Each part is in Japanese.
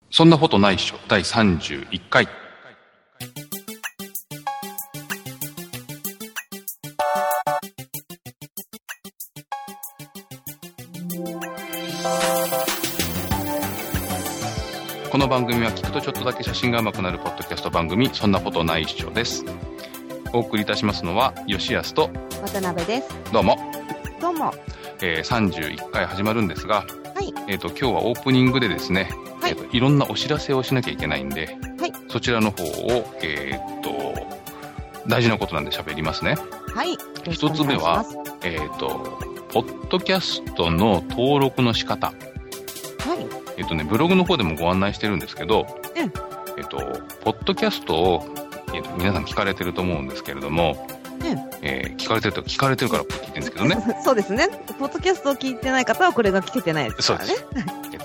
そんなことないっしょ第31回。この番組は聞くとちょっとだけ写真が上手くなるポッドキャスト番組、そんなことないっしょです。お送りいたしますのは吉安と渡辺です。 どうもどうも。 31回始まるんですが、 はい。 今日はオープニングでですね、 はい。 いろんなお知らせをしなきゃいけないんで、 はい。 そちらの方を大事なことなんで喋りますね。 はい。 一つ目はポッドキャストの登録の仕方。 はい。 ブログの方でもご案内してるんですけど、 うん。 ポッドキャストを皆さん聞かれてると思うんですけれども、聞かれてるから聞いてるんですけどね。 そうですね。ポッドキャストを聞いてない方はこれが聞けてないですからね。 そうです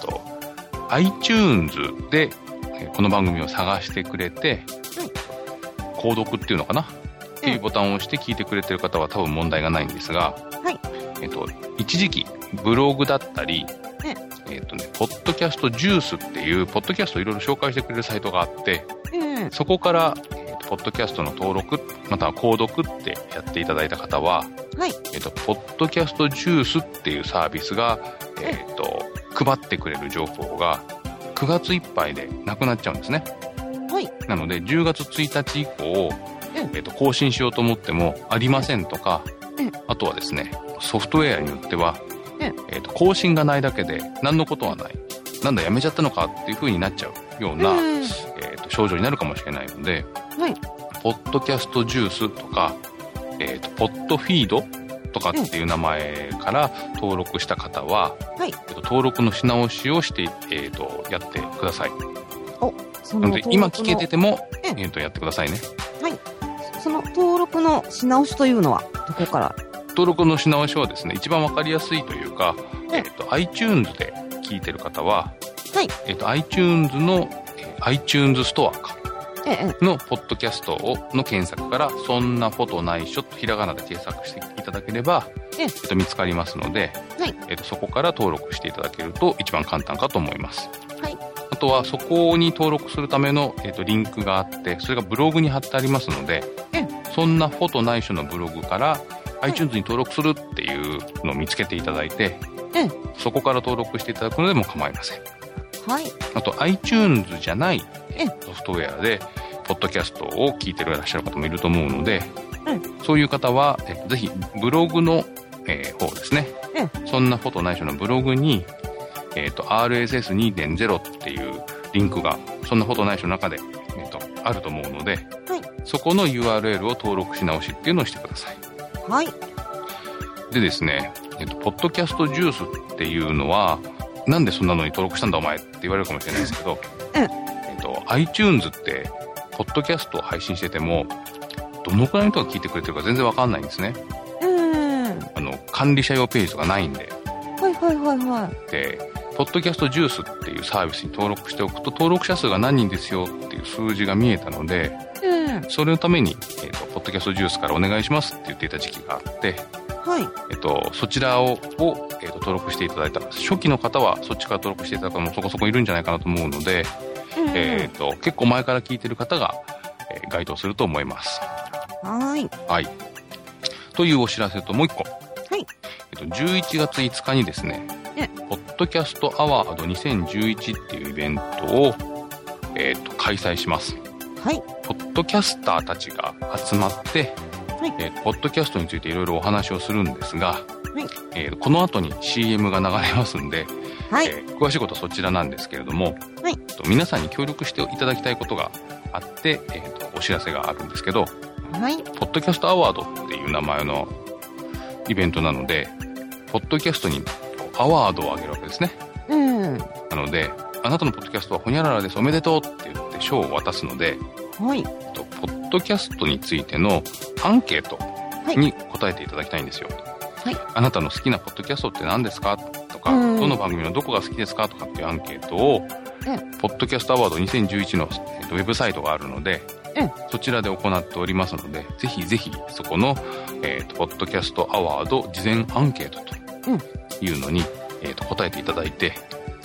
。iTunes でこの番組を探してくれて、購読っていうのかな、っていうボタンを押して聞いてくれてる方は多分問題がないんですが、 はい。 一時期ブログだったり、ポッドキャストジュースっていうポッドキャストをいろいろ紹介してくれるサイトがあって、そこからポッドキャストの登録または購読ってやっていただいた方は、 はい。 ポッドキャストジュースっていうサービスが、配ってくれる情報が9月いっぱいでなくなっちゃうんですね。 はい。 なので10月1日以降、更新しようと思ってもありませんとか、あとはですね、ソフトウェアによっては、更新がないだけで何のことはない、なんだやめちゃったのかっていう風になっちゃうような、症状になるかもしれないので、 はい。 ポッドキャストジュースとか、ポッドフィードとかっていう名前から登録した方は、 はい。 登録のし直しをして、やってください。 そのなので今聞けてても、やってくださいね。 はい。その登録のし直しというのはどこから？ 登録のし直しはですね、一番わかりやすいというか、iTunes で聞いてる方は、 はい。 iTunes の、iTunes ストアか。のポッドキャストの検索からそんなことないっしょとひらがなで検索していただければ、見つかりますので、 はい。 そこから登録していただけると一番簡単かと思います。 はい。 あとはそこに登録するための、リンクがあって、それがブログに貼ってありますので、そんなフォトないっしょのブログから、iTunes に登録するっていうのを見つけていただいて、そこから登録していただくのでも構いません。 はい。 あと iTunes じゃないソフトウェアでポッドキャストを聞いていらっしゃる方もいると思うので、そういう方はぜひブログの、方ですね、そんなフォトないっしょのブログに、RSS2.0 っていうリンクがそんなフォトないっしょの中で、あると思うので、そこの URL を登録し直しっていうのをしてください。 はい。 でですね、ポッドキャストジュースっていうのはなんでそんなのに登録したんだお前って言われるかもしれないですけど、iTunes ってポッドキャストを配信しててもどのくらいの人が聞いてくれてるか全然わかんないんですね。管理者用ページとかないんで。 はいはいはいはい。 で、ポッドキャストジュースっていうサービスに登録しておくと登録者数が何人ですよっていう数字が見えたので、それのために、ポッドキャストジュースからお願いしますって言っていた時期があって、 はい。 そちらを、登録していただいた。初期の方はそっちから登録していただく方もそこそこいるんじゃないかなと思うので、結構前から聞いてる方が、該当すると思います。 はい。 はい。というお知らせともう一個。 はい。 11月5日にですね、ポッドキャストアワード2011っていうイベントを、開催します。 はい。 ポッドキャスターたちが集まって、ポッドキャストについていろいろお話をするんですが、この後に CM が流れますんで、詳しいことはそちらなんですけれども、皆さんに協力していただきたいことがあって、お知らせがあるんですけど、ポッドキャストアワードっていう名前のイベントなので、ポッドキャストにアワードをあげるわけですね。なので、あなたのポッドキャストはホニャララですおめでとうって言って賞を渡すので、ポッドキャストについてのアンケートに答えていただきたいんですよ。あなたの好きなポッドキャストって何ですかとか、どの番組のどこが好きですかとかっていうアンケートを、ポッドキャストアワード2011の、ウェブサイトがあるので、そちらで行っておりますので、ぜひぜひそこの、ポッドキャストアワード事前アンケートというのに、答えていただいて、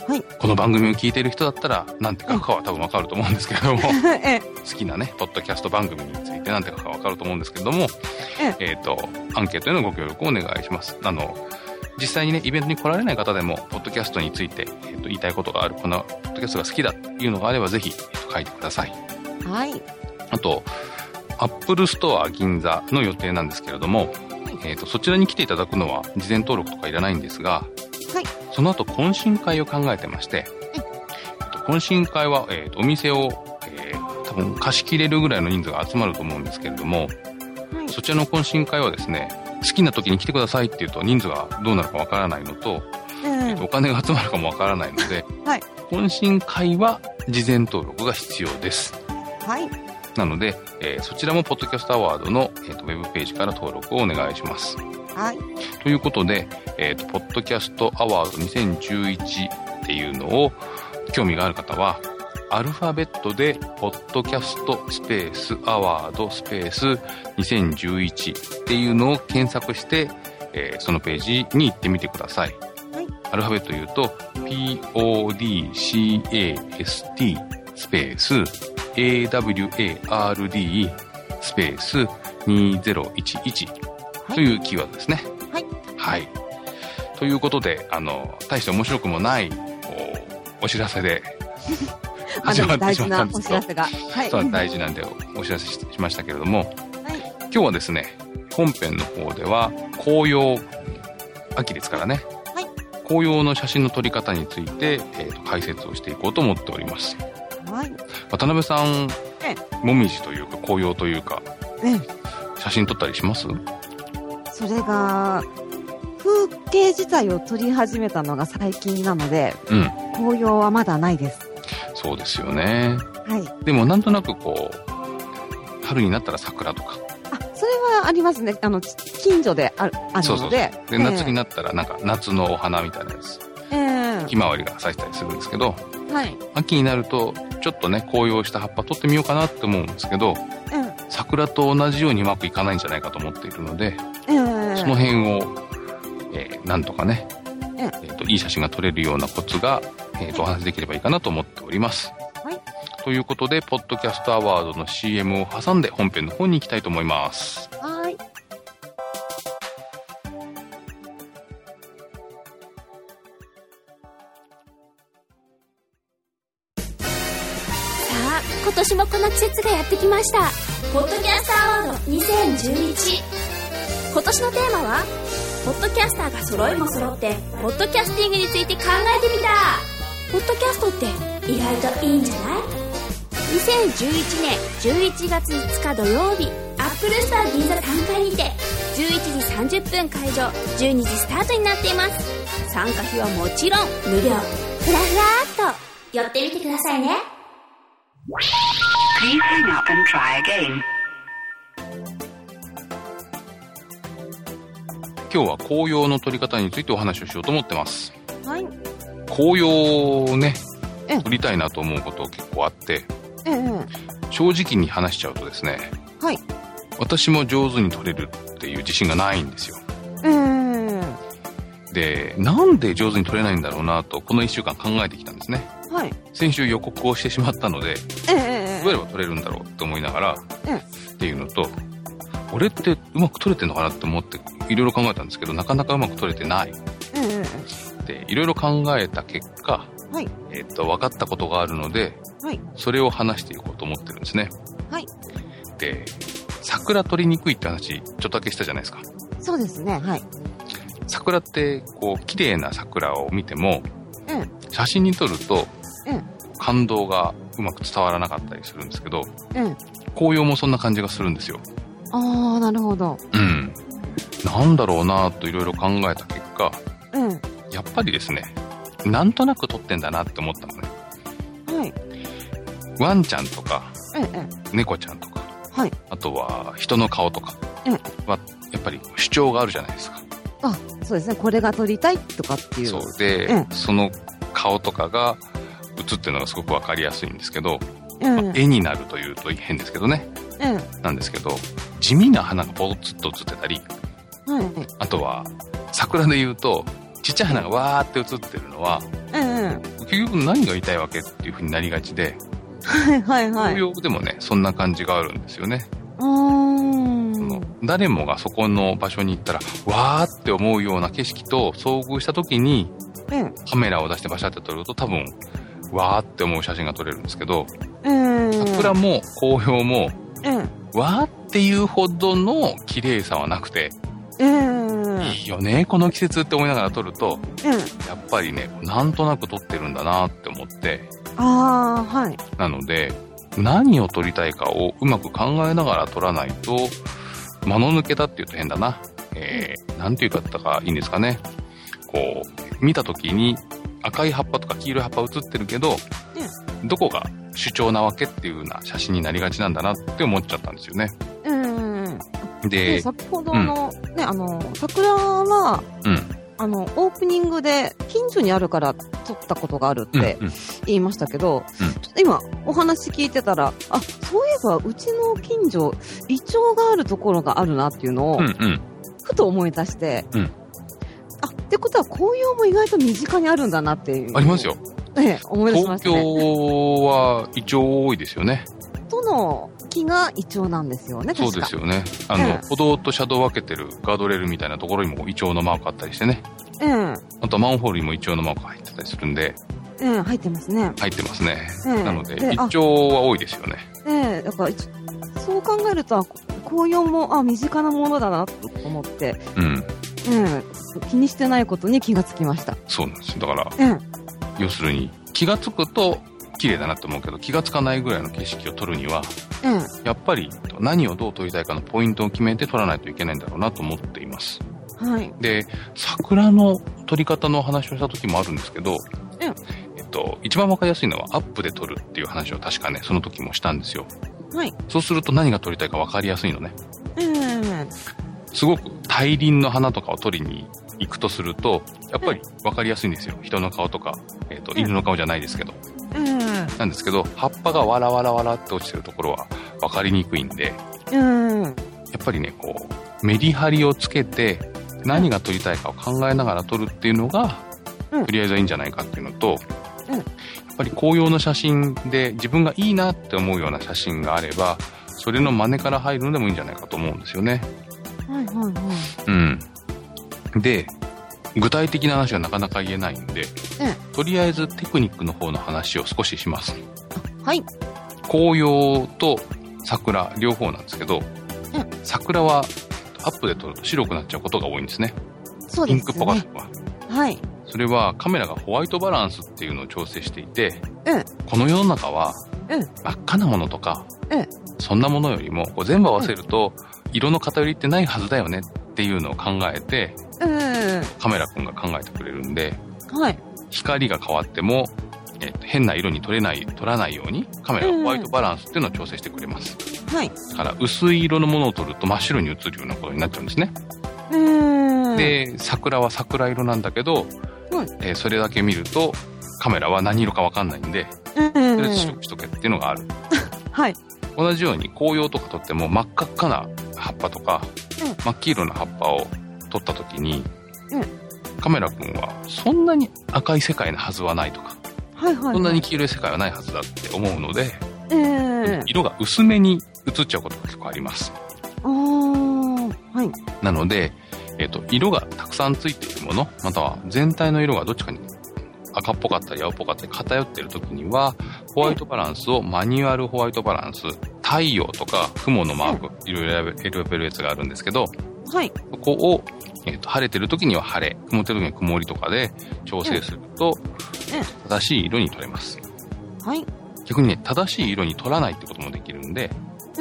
はい。 この番組を聞いている人だったら、なんて書くかは多分わかると思うんですけれども、好きなね、ポッドキャスト番組についてなんて書くかわかると思うんですけれども、アンケートへのご協力をお願いします。実際にね、イベントに来られない方でも、ポッドキャストについて、言いたいことがある、このポッドキャストが好きだというのがあれば、ぜひ、書いてください。 はい。 あと、Apple Store 銀座の予定なんですけれども、そちらに来ていただくのは、事前登録とかいらないんですが、 はい。 その後、懇親会を考えてまして、懇親会は、お店を、多分貸し切れるぐらいの人数が集まると思うんですけれども、 はい、 そちらの懇親会はですね、好きな時に来てくださいって言うと人数がどうなるかわからないのと、お金が集まるかもわからないので、 はい、 懇親会は事前登録が必要です。 はい。 なので、そちらもポッドキャストアワードの、ウェブページから登録をお願いします。 はい。 ということで、ポッドキャストアワード2011っていうのを興味がある方は、アルファベットで、ポッドキャストスペースアワードスペース2011っていうのを検索して、そのページに行ってみてください。 はい。 アルファベット言うと、PODCAST スペース AWARD スペース2011というキーワードですね。 はい。 はい。ということで、大して面白くもないお知らせで、始まってしまったんですけど、 大事なお知らせが。はい。 そう、大事なんでお知らせしましたけれども、 はい、 今日はですね、本編の方では紅葉、秋ですからね、 はい、 紅葉の写真の撮り方について、解説をしていこうと思っております。 はい。 渡辺さん、もみじというか紅葉というか、写真撮ったりします？ それが、風景自体を撮り始めたのが最近なので、紅葉はまだないです。 そうですよね。 はい。 でもなんとなくこう、春になったら桜とか。 それはありますね。近所であるので。 そう。で、夏になったらなんか夏のお花みたいなやつ。ひまわりが咲いたりするんですけど、 はい。 秋になると、ちょっとね、紅葉した葉っぱ取ってみようかなって思うんですけど、桜と同じようにうまくいかないんじゃないかと思っているので、その辺を、なんとかね、いい写真が撮れるようなコツが、お話しできればいいかなと思っております。 はい。 ということで、ポッドキャストアワードの CM を挟んで本編の方に行きたいと思います。 はい。 今年もこの季節がやってきました。ポッドキャストアワード2011。今年のテーマは、ポッドキャスターが揃いも揃ってポッドキャスティングについて考えてみた。ポッドキャストって意外といいんじゃない？ 2011年11月5日土曜日、アップルスター銀座3階にて11時30分会場、12時スタートになっています。参加費はもちろん無料。ふらふらーっと寄ってみてくださいね。 Please hang up and try again. 今日は紅葉の撮り方についてお話をしようと思ってます。 はい。 紅葉をね、撮りたいなと思うこと結構あって、正直に話しちゃうとですね、 はい。 私も上手に撮れるっていう自信がないんですよ。で、なんで上手に撮れないんだろうなと、この1週間考えてきたんですね。 はい。 先週予告をしてしまったので、どうやれば撮れるんだろうって思いながら、っていうのと、俺ってうまく撮れてんのかなって思っていろいろ考えたんですけど、なかなかうまく撮れてない。で、いろいろ考えた結果、 はい。 分かったことがあるので、 はい。 それを話していこうと思ってるんですね。 はい。 で、桜撮りにくいって話、ちょっとだけしたじゃないですか。 そうですね、はい。 桜って、こう、綺麗な桜を見ても、写真に撮ると、感動がうまく伝わらなかったりするんですけど、紅葉もそんな感じがするんですよ。 あー、なるほど。 なんだろうなといろいろ考えた結果、やっぱりですね、なんとなく撮ってんだなって思ったのね。 はい。 ワンちゃんとか、猫ちゃんとか、 はい。 あとは人の顔とかは、やっぱり主張があるじゃないですか。 あ、そうですね。これが撮りたいとかっていう。 そうで、その顔とかが映ってるのがすごくわかりやすいんですけど、絵になるというと変ですけどね。なんですけど、地味な花がポツッと映ってたり、あとは桜で言うとちっちゃい花がわーって映ってるのは、 結局何が言いたいわけっていう風になりがちで、 はいはいはい。 紅葉でもね、そんな感じがあるんですよね。誰もがそこの場所に行ったら、わーって思うような景色と遭遇した時に、カメラを出してバシャって撮ると多分、わーって思う写真が撮れるんですけど、桜も紅葉も、わーっていうほどの綺麗さはなくて、いいよね、この季節って思いながら撮ると、やっぱりね、なんとなく撮ってるんだなって思って、 はい。 なので、何を撮りたいかをうまく考えながら撮らないと、間の抜けたって言うと変だな。なんていうかったかいいんですかね。こう、見た時に赤い葉っぱとか黄色い葉っぱ映ってるけど、どこが主張なわけっていうような写真になりがちなんだなって思っちゃったんですよね。で、 先ほどの、ね、桜は、オープニングで近所にあるから撮ったことがあるって言いましたけど、ちょっと今お話聞いてたら、そういえばうちの近所、イチョウがあるところがあるなっていうのを、ふと思い出して、ってことは紅葉も意外と身近にあるんだなっていう。 ありますよ。 思い出しましたね。 東京はイチョウ多いですよね。 どの木がイチョウなんですよね、確か。 そうですよね。歩道と車道を分けてるガードレールみたいなところにもイチョウのマークあったりしてね。あとはマンホールにもイチョウのマーク入ってたりするんで。 入ってますね。 入ってますね。なので、イチョウは多いですよね。 だからそう考えると、紅葉も、身近なものだなと思って、気にしてないことに気がつきました。 そうなんですよ。だから、要するに、気がつくと綺麗だなって思うけど、気がつかないぐらいの景色を撮るには、やっぱり何をどう撮りたいかのポイントを決めて撮らないといけないんだろうなと思っています。で、桜の撮り方の話をした時もあるんですけど、一番わかりやすいのはアップで撮るっていう話を確かね、その時もしたんですよ。そうすると何が撮りたいかわかりやすいのね。すごく大輪の花とかを撮りに行くとすると、やっぱりわかりやすいんですよ。人の顔とか、犬の顔じゃないですけど。なんですけど、葉っぱがわらわらわらって落ちてるところはわかりにくいんで、やっぱりね、こう、メリハリをつけて、何が撮りたいかを考えながら撮るっていうのが、とりあえずはいいんじゃないかっていうのと、やっぱり紅葉の写真で自分がいいなって思うような写真があれば、それの真似から入るのでもいいんじゃないかと思うんですよね。で、具体的な話はなかなか言えないんで、とりあえずテクニックの方の話を少しします。紅葉と桜両方なんですけど、桜はアップで撮ると白くなっちゃうことが多いんですね。 そうですね。 ピンクっぽかったは。それはカメラがホワイトバランスっていうのを調整していて、この世の中は真っ赤なものとか、そんなものよりもこう全部合わせると色の偏りってないはずだよねっていうのを考えて、カメラくんが考えてくれるんで、光が変わっても、変な色に撮らないようにカメラがホワイトバランスっていうのを調整してくれます。だから薄い色のものを撮ると真っ白に映るようなことになっちゃうんですね。で、桜は桜色なんだけど、それだけ見るとカメラは何色かわかんないんで、とりあえず白くしとけっていうのがある。同じように紅葉とか撮っても真っ赤っかな葉っぱとか、真っ黄色な葉っぱを撮った時に、カメラくんはそんなに赤い世界なはずはないとか、そんなに黄色い世界はないはずだって思うので、色が薄めに映っちゃうことが結構あります。なので、色がたくさんついているもの、または全体の色がどっちかに赤っぽかったり青っぽかったり偏っている時には、ホワイトバランスをマニュアルホワイトバランス、太陽とか雲のマーク、いろいろ選べるやつがあるんですけど、そこを、晴れてる時には晴れ、曇ってる時には曇りとかで調整すると、正しい色に撮れます。逆にね、正しい色に撮らないってこともできるんで、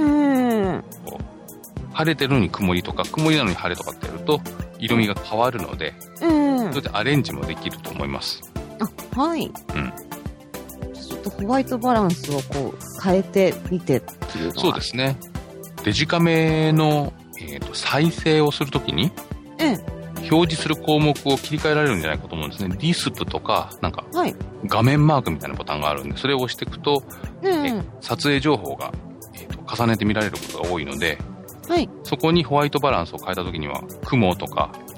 晴れてるのに曇りとか、曇りなのに晴れとかってやると、色味が変わるので、それでアレンジもできると思います。ちょっとホワイトバランスをこう変えてみてっていうのは。そうですね。デジカメの、再生をするときに、表示する項目を切り替えられるんじゃないかと思うんですね。ディスプとか、なんか、画面マークみたいなボタンがあるんで、それを押していくと、撮影情報が、重ねて見られることが多いので、そこにホワイトバランスを変えたときには、雲とか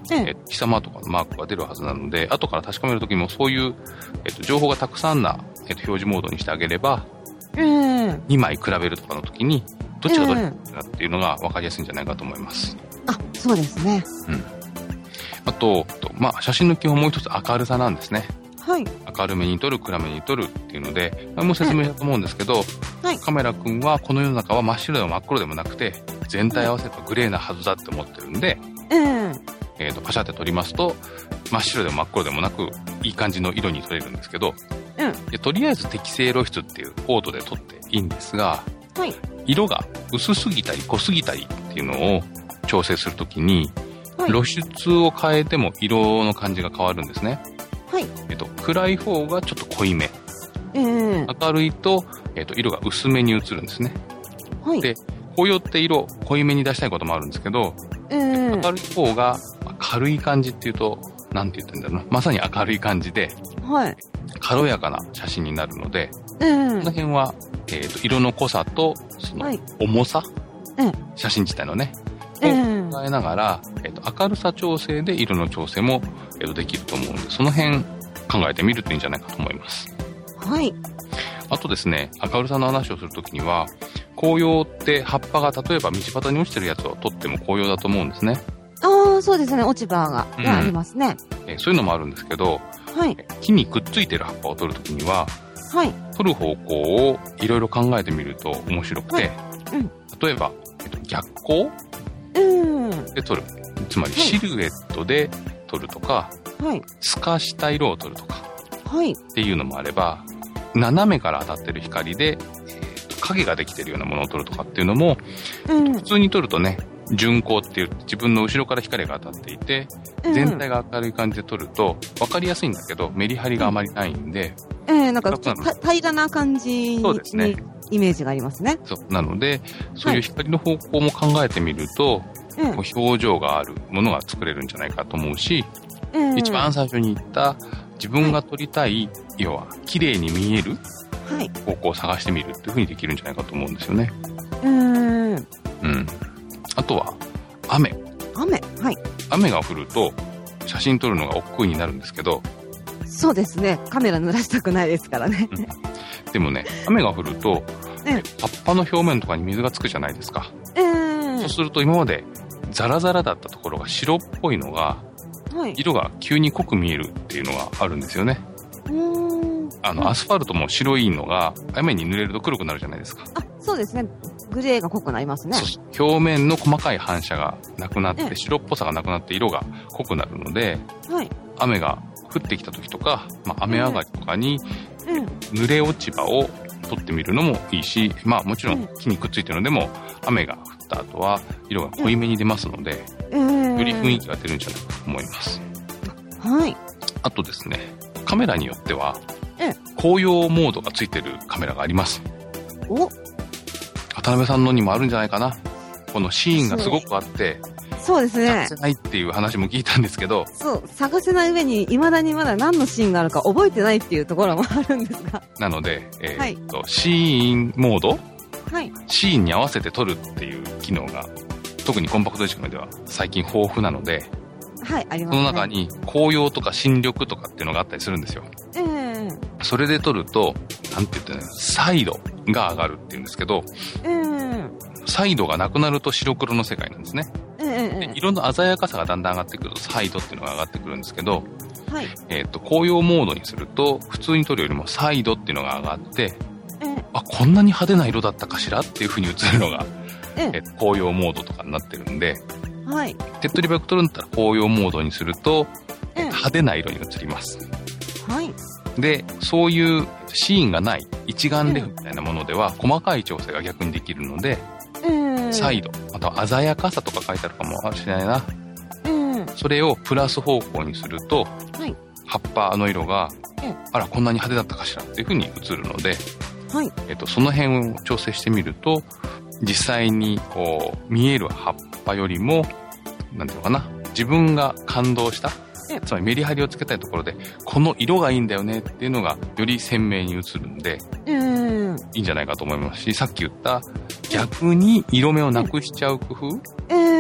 貴様とかのマークが出るはずなので、後から確かめるときもそういう、情報がたくさんな、表示モードにしてあげれば、2枚比べるとかのときに、どっちがどっちかっていうのが分かりやすいんじゃないかと思います。 そうですね。 あと、写真の基本もう一つ明るさなんですね。 はい。 明るめに撮る、暗めに撮るっていうので、もう説明したと思うんですけど、カメラ君はこの世の中は真っ白でも真っ黒でもなくて、全体合わせればグレーなはずだって思ってるんで、パシャって撮りますと、真っ白でも真っ黒でもなく、いい感じの色に撮れるんですけど、とりあえず適正露出っていうコードで撮っていいんですが、色が薄すぎたり濃すぎたりっていうのを調整するときに、露出を変えても色の感じが変わるんですね。暗い方がちょっと濃いめ。明るいと、色が薄めに映るんですね。で、紅葉って色濃いめに出したいこともあるんですけど、明るい方が軽い感じっていうと、なんて言ってんだろうな。まさに明るい感じで、軽やかな写真になるので、この辺は、色の濃さと、その重さ、写真自体のね、を考えながら、明るさ調整で色の調整も、できると思うんで、その辺考えてみるといいんじゃないかと思います。あとですね、明るさの話をするときには、紅葉って葉っぱが例えば道端に落ちてるやつを撮っても紅葉だと思うんですね。 そうですね、落ち葉が、ありますね。 そういうのもあるんですけど、木にくっついてる葉っぱを撮るときには、撮る方向をいろいろ考えてみると面白くて、例えば、逆光で撮る。つまりシルエットで撮るとか、透かした色を撮るとか、っていうのもあれば、斜めから当たってる光で、影ができてるようなものを撮るとかっていうのも、普通に撮るとね、順光っていう自分の後ろから光が当たっていて、全体が明るい感じで撮ると分かりやすいんだけど、メリハリがあまりないんで、 なんか平らな感じに、イメージがありますね。 なので、そういう光の方向も考えてみると、表情があるものが作れるんじゃないかと思うし、一番最初に言った自分が撮りたい、要は綺麗に見える方向を探してみるっていう風にできるんじゃないかと思うんですよね。あとは雨が降ると写真撮るのが億劫になるんですけど、 そうですね、カメラ濡らしたくないですからね。 でもね、雨が降ると、葉っぱの表面とかに水がつくじゃないですか。そうすると今までザラザラだったところが白っぽいのが、色が急に濃く見えるっていうのがあるんですよね。アスファルトも白いのが雨に濡れると黒くなるじゃないですか。 そうですね。グレーが濃くなりますね。 表面の細かい反射がなくなって、白っぽさがなくなって色が濃くなるので、雨が降ってきた時とか、雨上がりとかに濡れ落ち葉を取ってみるのもいいし、もちろん木にくっついてるのでも、雨が降った後は色が濃いめに出ますので、より雰囲気が出るんじゃないかと思います。あとですね、カメラによっては、紅葉モードがついてるカメラがあります。渡辺さんのにもあるんじゃないかな。このシーンがすごくあって、 そうですね。 探せないっていう話も聞いたんですけど。 探せない上に、未だにまだ何のシーンがあるか覚えてないっていうところもあるんですが。 なので、シーンモード、シーンに合わせて撮るっていう機能が、特にコンパクトデジカメでは最近豊富なので、 ありますね。 その中に紅葉とか新緑とかっていうのがあったりするんですよ。それで撮ると、なんて言ってね、サイドが上がるっていうんですけど、サイドがなくなると白黒の世界なんですね。で色の鮮やかさがだんだん上がってくるとサイドっていうのが上がってくるんですけど、紅葉モードにすると普通に撮るよりもサイドっていうのが上がって、こんなに派手な色だったかしらっていう風に映るのが、紅葉モードとかになってるんで、手っ取り早く撮るんだったら紅葉モードにすると、派手な色に映ります。で、そういうシーンがない一眼レフみたいなものでは細かい調整が逆にできるので、サイド、あとは鮮やかさとか書いてあるかもしれないな。それをプラス方向にすると、葉っぱの色が、あら、こんなに派手だったかしらっていう風に映るので、その辺を調整してみると、実際にこう見える葉っぱよりも、なんていうのかな、自分が感動した、つまりメリハリをつけたいところで、この色がいいんだよねっていうのがより鮮明に映るんで、いいんじゃないかと思いますし、さっき言った逆に色目をなくしちゃう工夫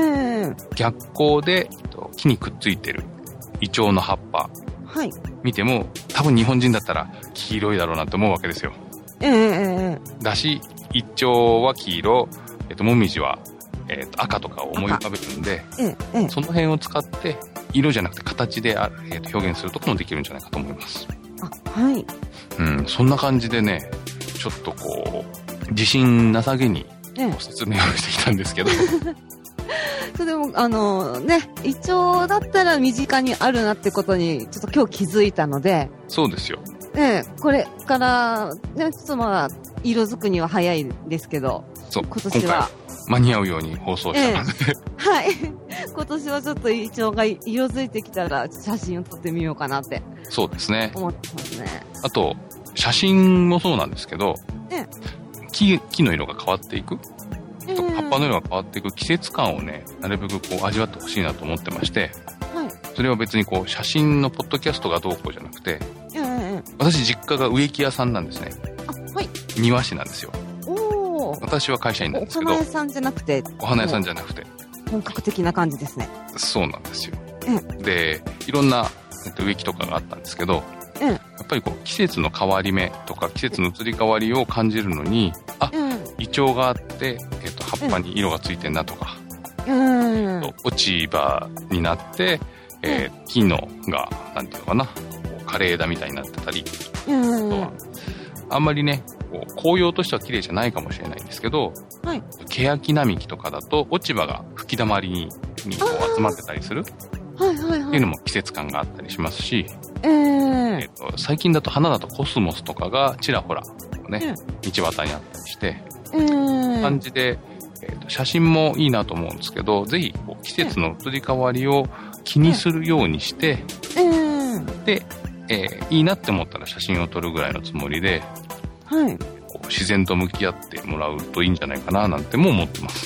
逆光で木にくっついてるイチョウの葉っぱ、 はい、 見ても多分日本人だったら黄色いだろうなって思うわけですよ。だし、イチョウは黄色、モミジは、赤とかを思い浮かべるんで、その辺を使って色じゃなくて形で表現するとかもできるんじゃないかと思います。 はい。 そんな感じでね、ちょっとこう自信なさげに説明をしてきたんですけど。 それでもイチョウだったら身近にあるなってことにちょっと今日気づいたので。そうですよ。これからね、ちょっとまだ色づくには早いですけど、今年は間に合うように放送したので、 はい。今年はちょっとイチョウが色づいてきたら写真を撮ってみようかなって。 そうですね。 思ってますね。 あと写真もそうなんですけど、木の色が変わっていく。葉っぱの色が変わっていく季節感をね、なるべくこう味わってほしいなと思ってまして、それは別にこう写真のポッドキャストがどうこうじゃなくて、私実家が植木屋さんなんですね。庭師なんですよ。私は会社員なんですけど。 お花屋さんじゃなくて。 お花屋さんじゃなくて。 本格的な感じですね。 そうなんですよ。で、いろんな植木とかがあったんですけど、やっぱりこう季節の変わり目とか季節の移り変わりを感じるのに、イチョウがあって、葉っぱに色がついてんなとか、落ち葉になって、木のが、なんていうのかな、枯れ枝みたいになってたり、あんまりね、紅葉としては綺麗じゃないかもしれないんですけど、ケヤキ並木とかだと落ち葉が吹き溜まりにこう集まってたりするっていうのも季節感があったりしますし、最近だと花だとコスモスとかがちらほらね、道端にあったりして、感じで、写真もいいなと思うんですけど、ぜひ季節の移り変わりを気にするようにして、で、いいなって思ったら写真を撮るぐらいのつもりで、こう自然と向き合ってもらうといいんじゃないかななんても思ってます。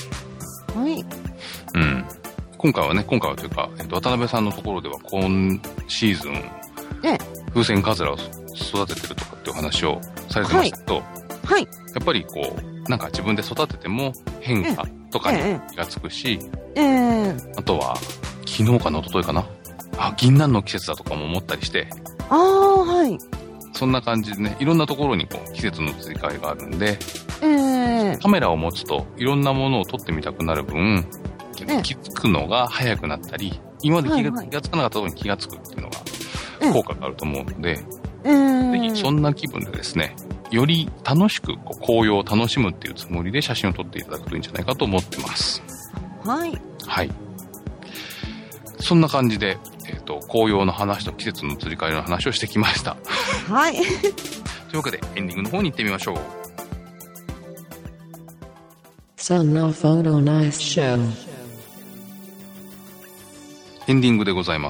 今回はというか、渡辺さんのところでは今シーズン、風船カズラを育ててるとかっていうお話をされてましたけど、やっぱりこうなんか自分で育てても変化とかに気がつくし、あとは昨日かな一昨日かな、銀杏の季節だとかも思ったりして、そんな感じでね、いろんなところにこう季節の移り変わりがあるんで、カメラを持つといろんなものを撮ってみたくなる分、気づくのが早くなったり、今まで気がつかなかったところに気がつくっていうのが効果があると思うので、ぜひそんな気分でですね、より楽しく紅葉を楽しむっていうつもりで写真を撮っていただくといいんじゃないかと思ってます。そんな感じで、紅葉の話と季節の移り変わりの話をしてきました。というわけでエンディングの方に行ってみましょう。エンディングでございます。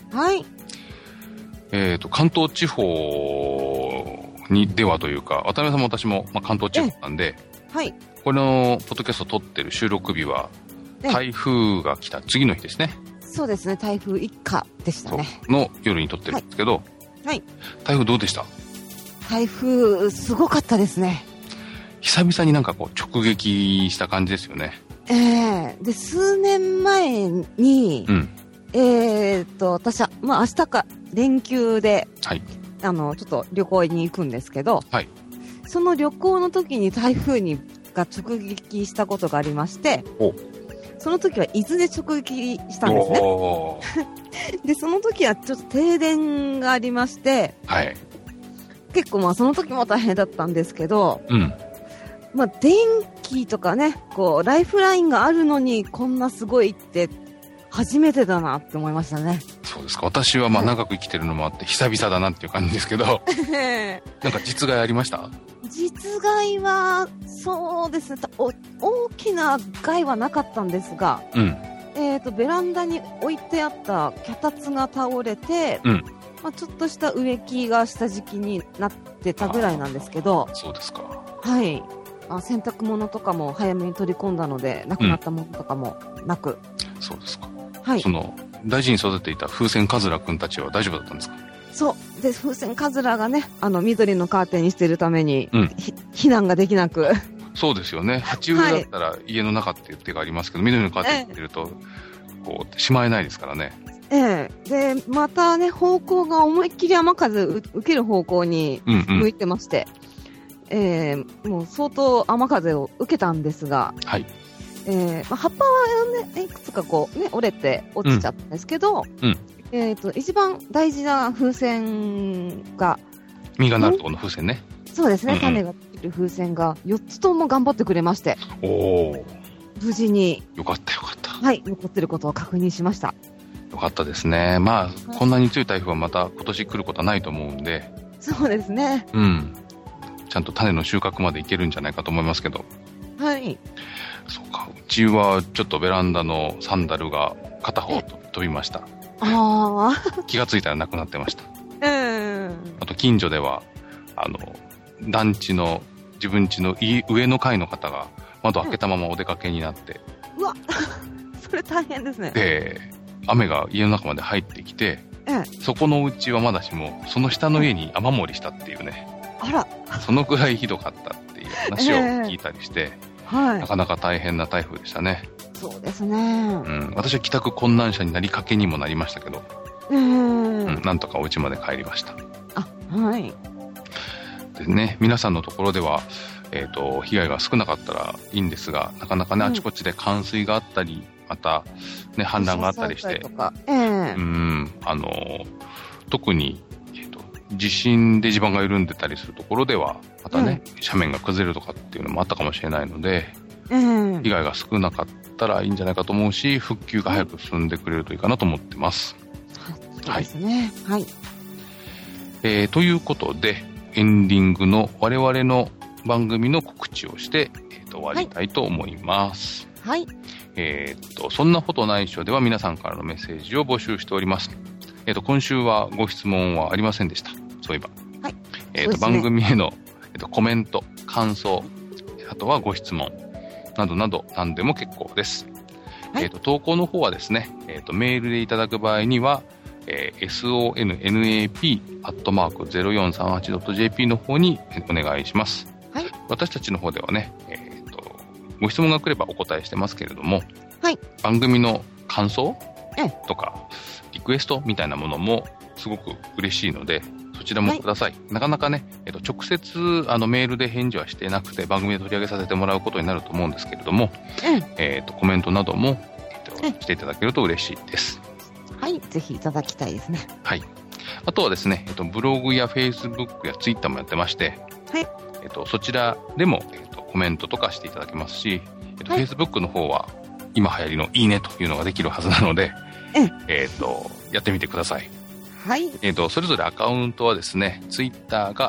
関東地方ではというか、渡辺さんも私も、関東地方なんで、これのポッドキャストを撮ってる収録日は台風が来た次の日ですね。 そうですね、台風一過でしたね。 の夜に撮ってるんですけど、台風どうでした？ 台風すごかったですね。 久々になんかこう直撃した感じですよね。 で数年前に、私は明日か連休で、ちょっと旅行に行くんですけど、その旅行の時に台風が直撃したことがありまして、その時は伊豆で直撃したんですね。で、その時はちょっと停電がありまして、結構その時も大変だったんですけど、電気とかね、こうライフラインがあるのにこんなすごいって初めてだなって思いましたね。 そうですか。私は長く生きてるのもあって久々だなっていう感じですけど、なんか実害ありました？ 実害はそうですね、大きな害はなかったんですが、ベランダに置いてあった脚立が倒れて、ちょっとした植木が下敷きになってたぐらいなんですけど。 そうですか。 洗濯物とかも早めに取り込んだので、なくなったものとかもなく。 そうですか。その大事に育てていた風船カズラくんたちは大丈夫だったんですか？ そうで、風船カズラがね、緑のカーテンにしてるために、避難ができなくそうですよね。鉢植えだったら家の中っていう手がありますけど、緑のカーテンってると、こう、しまえないですからね。 で、またね、方向が思いっきり雨風受ける方向に向いてまして、もう相当雨風を受けたんですが、 はい。 葉っぱはね、いくつかこうね、折れて落ちちゃったんですけど、一番大事な風船が、 実がなるところの風船ね。 そうですね、種が出る風船が4つとも頑張ってくれまして、無事に。 よかったよかった。 はい、残ってることを確認しました。 よかったですね。まあ、こんなに強い台風はまた今年来ることはないと思うんで。 そうですね。 ちゃんと種の収穫までいけるんじゃないかと思いますけど。 はい。 そうか。うちはちょっとベランダのサンダルが片方飛びました。気がついたらなくなってました。あと近所では、団地の自分家の上の階の方が窓開けたままお出かけになって。 うわそれ大変ですね。 で、雨が家の中まで入ってきて、そこのうちはまだしも、その下の家に雨漏りしたっていうね。 あら。 そのくらいひどかったっていう話を聞いたりして、なかなか大変な台風でしたね。 そうですね。 私は帰宅困難者になりかけにもなりましたけど、なんとかお家まで帰りました。 はい。 でね、皆さんのところでは、被害が少なかったらいいんですが、なかなかね、あちこちで冠水があったり、また、ね、氾濫があったりして、特に、地震で地盤が緩んでたりするところでは、またね、斜面が崩れるとかっていうのもあったかもしれないので、被害が少なかったらいいんじゃないかと思うし、復旧が早く進んでくれるといいかなと思ってます。 そうですね。はい。 ということで、エンディングの我々の番組の告知をして、終わりたいと思います。 はい。 そんなことないっしょでは皆さんからのメッセージを募集しております。今週はご質問はありませんでした。そういえば。 はい。 番組への、コメント、感想、あとはご質問、などなど何でも結構です。はい、投稿の方はですね、メールでいただく場合には、sonnap@0438.jp の方にお願いします。 はい。 私たちの方ではね、ご質問が来ればお答えしてますけれども、 はい。番組の感想とか、リクエストみたいなものもすごく嬉しいので、そちらもください。なかなかね、直接メールで返事はしてなくて、番組で取り上げさせてもらうことになると思うんですけれども、コメントなども、していただけると嬉しいです。 はい、ぜひいただきたいですね。 はい。あとはですね、ブログやフェイスブックやツイッターもやってまして、 はい。 そちらでも、コメントとかしていただけますし、フェイスブックの方は、今流行りのいいねというのができるはずなので、やってみてください。 はい。 それぞれアカウントはですね、ツイッターが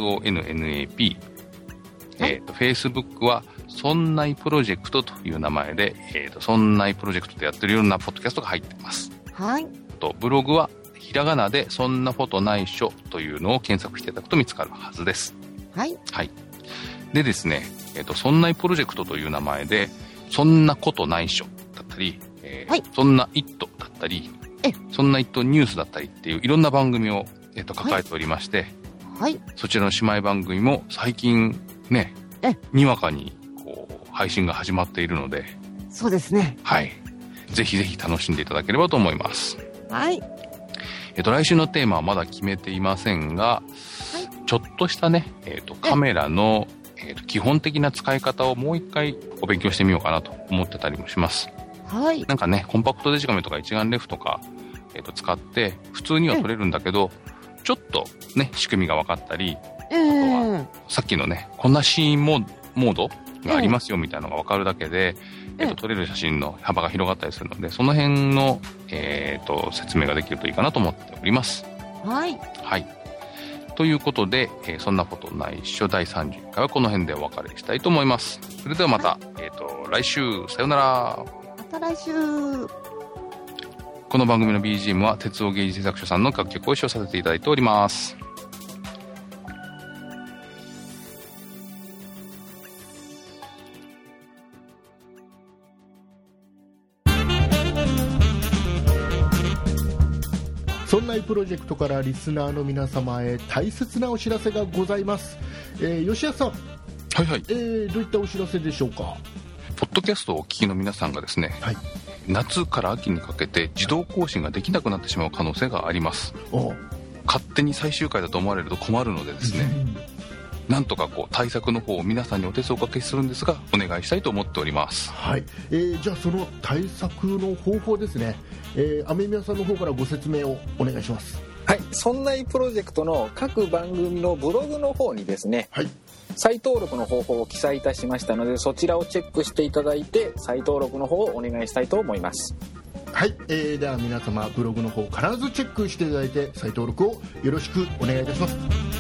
SONNAP、Facebook はそんないプロジェクトという名前で、そんないプロジェクトでやってるようなポッドキャストが入っています。 はい。 ブログはひらがなでそんなことないっしょというのを検索していただくと見つかるはずです。 はい。 はい。でですね、そんないプロジェクトという名前で、そんなことないっしょだったり、そんなイットだったり、そんなイットニュースだったりっていういろんな番組を、抱えておりまして、 はい。 そちらの姉妹番組も最近ね、にわかにこう配信が始まっているので、 そうですね。 はい。ぜひぜひ楽しんでいただければと思います。 はい。 来週のテーマはまだ決めていませんが、ちょっとしたね、カメラの、基本的な使い方をもう一回お勉強してみようかなと思ってたりもします。 はい。 なんかね、コンパクトデジカメとか一眼レフとか、使って普通には撮れるんだけど、ちょっとね、仕組みが分かったり、あとはさっきのね、こんなシーンモードがありますよみたいなのが分かるだけで、撮れる写真の幅が広がったりするので、その辺の、説明ができるといいかなと思っております。 はい。 はい。ということで、そんなことないっしょ第31回はこの辺でお別れしたいと思います。それではまた、来週、さよなら。 また来週。 この番組の BGM は鉄道芸術製作所さんの楽曲を使用させていただいております。 そんないプロジェクトからリスナーの皆様へ大切なお知らせがございます。吉谷さん、 はいはい。 どういったお知らせでしょうか。 ポッドキャストをお聞きの皆さんがですね、はい、夏から秋にかけて自動更新ができなくなってしまう可能性があります。勝手に最終回だと思われると困るのでですね、なんとか対策の方を皆さんにお手数をおかけするんですが、お願いしたいと思っております。 はい。じゃあその対策の方法ですね、雨宮さんの方からご説明をお願いします。 はい。そんないプロジェクトの各番組のブログの方にですね、はい、再登録の方法を記載いたしましたので、そちらをチェックしていただいて再登録の方をお願いしたいと思います。 はい。では皆様ブログの方必ずチェックしていただいて再登録をよろしくお願いいたします。